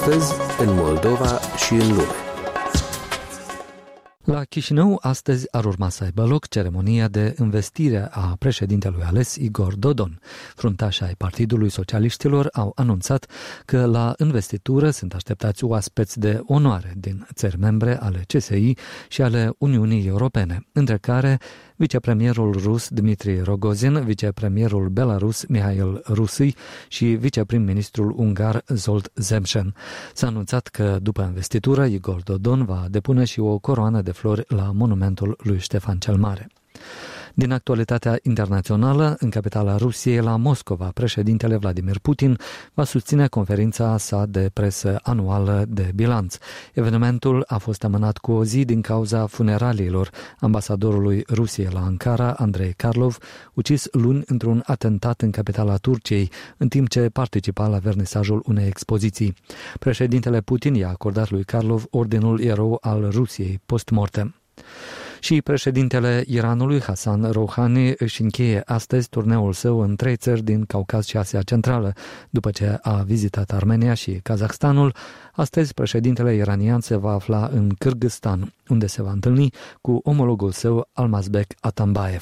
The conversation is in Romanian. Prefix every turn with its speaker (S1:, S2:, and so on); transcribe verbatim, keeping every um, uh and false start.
S1: Astăzi, în Moldova și în lume.
S2: La Chișinău, astăzi ar urma să aibă loc ceremonia de investire a președintelui ales Igor Dodon. Fruntașii ai Partidului Socialiștilor au anunțat că la investitură sunt așteptați oaspeți de onoare din țări membre ale C S I și ale Uniunii Europene, între care vicepremierul rus Dmitri Rogozin, vicepremierul belarus Mihail Rusy și viceprim-ministrul ungar Zsolt Zemchen. S-a anunțat că după investitură Igor Dodon va depune și o coroană de flori la monumentul lui Ștefan cel Mare. Din actualitatea internațională, în capitala Rusiei, la Moscova, președintele Vladimir Putin va susține conferința sa de presă anuală de bilanț. Evenimentul a fost amânat cu o zi din cauza funeraliilor ambasadorului Rusiei la Ankara, Andrei Karlov, ucis luni într-un atentat în capitala Turciei, în timp ce participa la vernisajul unei expoziții. Președintele Putin i-a acordat lui Karlov ordinul erou al Rusiei post-mortem. Și președintele Iranului, Hassan Rouhani, își încheie astăzi turneul său în trei țări din Caucaz și Asia Centrală. După ce a vizitat Armenia și Kazahstanul, astăzi președintele iranian se va afla în Kârgâzstan, unde se va întâlni cu omologul său Almazbek Atambayev.